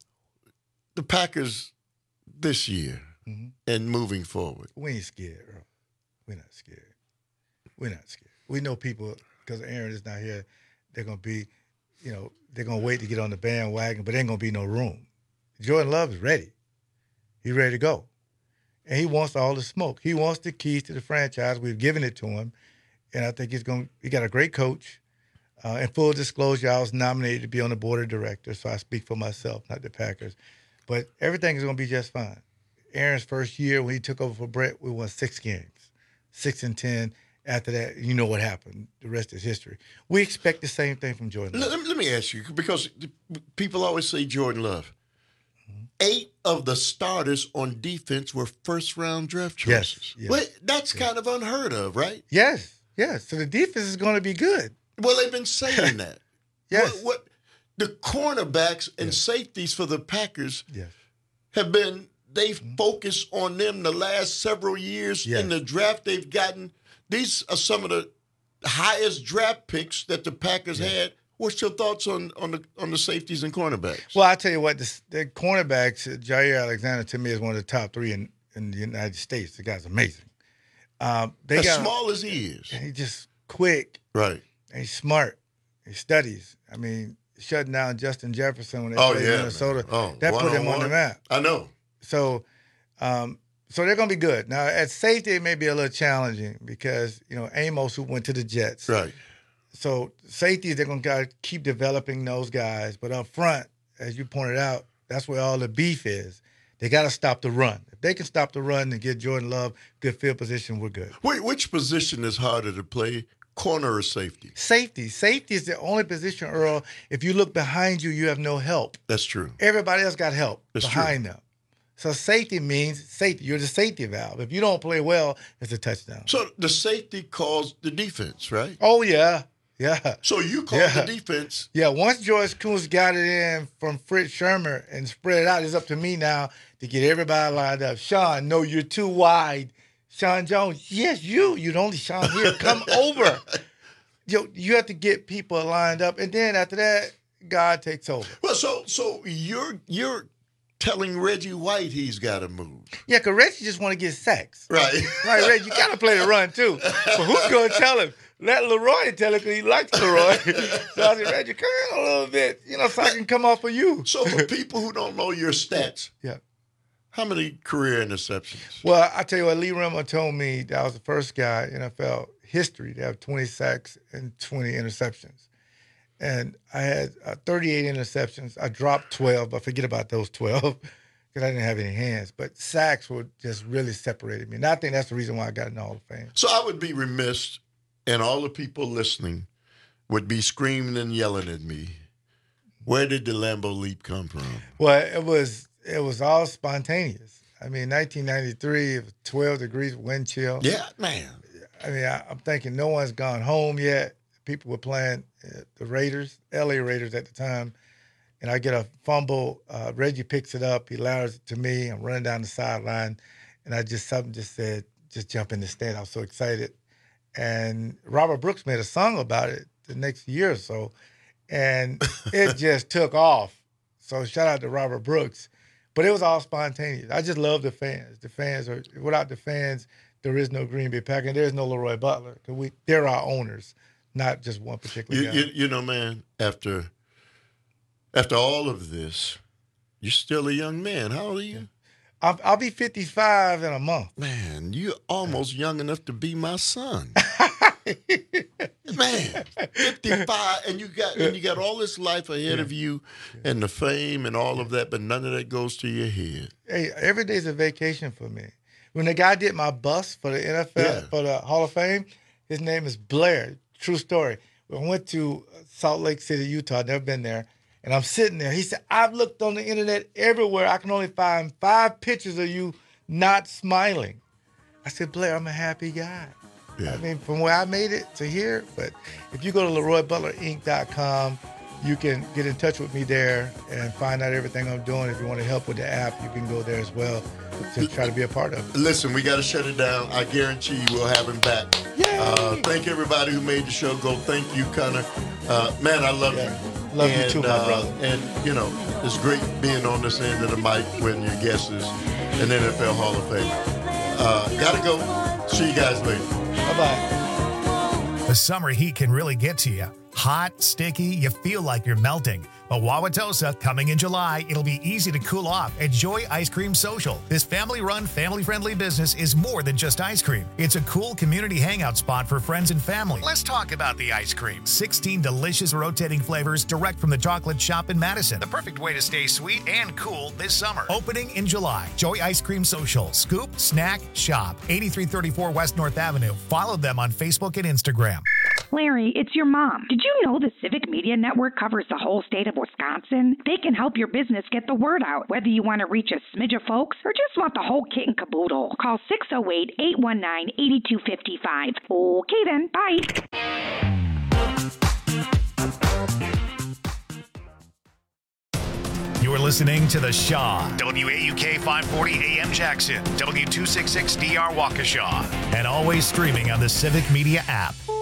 the Packers this year mm-hmm. and moving forward. We ain't scared, bro. We're not scared. We're not scared. We know people, because Aaron is not here, they're going to be, you know, they're going to wait to get on the bandwagon, but there ain't going to be no room. Jordan Love is ready. He's ready to go. And he wants all the smoke. He wants the keys to the franchise. We've given it to him. And I think he's going. He got a great coach. Uh, in full disclosure, I was nominated to be on the board of directors, so I speak for myself, not the Packers. But everything is going to be just fine. Aaron's first year when he took over for Brett, we won six games, six and ten. After that, you know what happened. The rest is history. We expect the same thing from Jordan Love. Let, let me ask you, because people always say Jordan Love. Mm-hmm. Eight of the starters on defense were first-round draft choices. Yes, yes. Well, that's yes. kind of unheard of, right? Yes. Yes, so the defense is going to be good. Well, they've been saying that. yes. What, what the cornerbacks and yes. safeties for the Packers yes. have been, they've mm-hmm. focused on them the last several years yes. in the draft they've gotten. These are some of the highest draft picks that the Packers yes. had. What's your thoughts on, on the on the safeties and cornerbacks? Well, I tell you what, the, the cornerbacks, Jair Alexander to me is one of the top three in, in the United States. The guy's amazing. Um, they as got, small as he is. He's just quick. Right. And he's smart. He studies. I mean, shutting down Justin Jefferson when they oh, played yeah, Minnesota, oh, that put him on the map. I know. So um, so they're going to be good. Now, at safety, it may be a little challenging because, you know, Amos, who went to the Jets. Right. So safeties, they're going to keep developing those guys. But up front, as you pointed out, that's where all the beef is. They got to stop the run. If they can stop the run and get Jordan Love good field position, we're good. Wait, which position is harder to play, corner or safety? Safety. Safety is the only position, Earl, if you look behind you, you have no help. That's true. Everybody else got help That's behind true. them. So safety means safety. You're the safety valve. If you don't play well, it's a touchdown. So the safety calls the defense, right? Oh, yeah. Yeah. So you call yeah. the defense. Yeah, once George Kuntz got it in from Fritz Shermer and spread it out, it's up to me now to get everybody lined up. Sean, no, you're too wide. Sean Jones, yes, you. You're the only Sean here. Come over. You, you have to get people lined up. And then after that, God takes over. Well, so so you're you're telling Reggie White he's got to move. Yeah, because Reggie just want to get sacks. Right. Right, Reggie, you got to play the run, too. But who's going to tell him? Let Leroy tell it because he likes Leroy. So I said, Reggie, come in a little bit, you know, so I can come off of you. So for people who don't know your stats, yeah, how many career interceptions? Well, I tell you what, Lee Rimmer told me that I was the first guy in N F L history to have twenty sacks and twenty interceptions. And I had uh, thirty-eight interceptions. I dropped twelve, but forget about those twelve because I didn't have any hands. But sacks were just really separated me. And I think that's the reason why I got in the Hall of Fame. So I would be remiss, and all the people listening would be screaming and yelling at me. Where did the Lambeau Leap come from? Well, it was it was all spontaneous. I mean, nineteen ninety-three, it was twelve degrees wind chill. Yeah, man. I mean, I, I'm thinking no one's gone home yet. People were playing uh, the Raiders, L A Raiders at the time, and I get a fumble. Uh, Reggie picks it up. He allows it to me. I'm running down the sideline, and I just something just said, just jump in the stand. I was so excited. And Robert Brooks made a song about it the next year or so, and it just took off. So shout out to Robert Brooks. But it was all spontaneous. I just love the fans. The fans are, without the fans, there is no Green Bay Packers. There is no Leroy Butler. We, they're our owners, not just one particular you, guy. You, you know, man, after after all of this, you're still a young man. How old are you? I'll, I'll be fifty-five in a month. Man, you're almost young enough to be my son. Man, fifty-five, and you got and you got all this life ahead yeah. of you, and the fame and all of that, but none of that goes to your head. Hey, every day's a vacation for me. When the guy did my bust for the N F L, yeah. for the Hall of Fame, his name is Blair. True story. I went to Salt Lake City, Utah. Never been there. And I'm sitting there. He said, I've looked on the internet everywhere. I can only find five pictures of you not smiling. I said, Blair, I'm a happy guy. Yeah. I mean, from where I made it to here. But if you go to Leroy Butler Inc dot com, you can get in touch with me there and find out everything I'm doing. If you want to help with the app, you can go there as well to try to be a part of it. Listen, we got to shut it down. I guarantee you we'll have him back. Uh, thank everybody who made the show go. Thank you, Connor. Uh, man, I love yeah. you. Love and, you too, my uh, brother. And, you know, it's great being on this end of the mic when your guest is an N F L Hall of Famer. Uh, gotta go. See you guys later. Bye-bye. The summer heat can really get to you. Hot, sticky, you feel like you're melting. But Wauwatosa, coming in July, it'll be easy to cool off at Joy Ice Cream Social. This family-run, family-friendly business is more than just ice cream. It's a cool community hangout spot for friends and family. Let's talk about the ice cream. sixteen delicious rotating flavors direct from the chocolate shop in Madison. The perfect way to stay sweet and cool this summer. Opening in July. Joy Ice Cream Social. Scoop, snack, shop. eighty-three thirty-four West North Avenue. Follow them on Facebook and Instagram. Larry, it's your mom. Did you know the Civic Media Network covers the whole state of Wisconsin? They can help your business get the word out, whether you want to reach a smidge of folks or just want the whole kit and caboodle. Call six oh eight, eight one nine, eight two five five. Okay then, bye. You're listening to The Shaw, W A U K five forty A M Jackson, W two sixty-six D R Waukesha, and always streaming on the Civic Media app.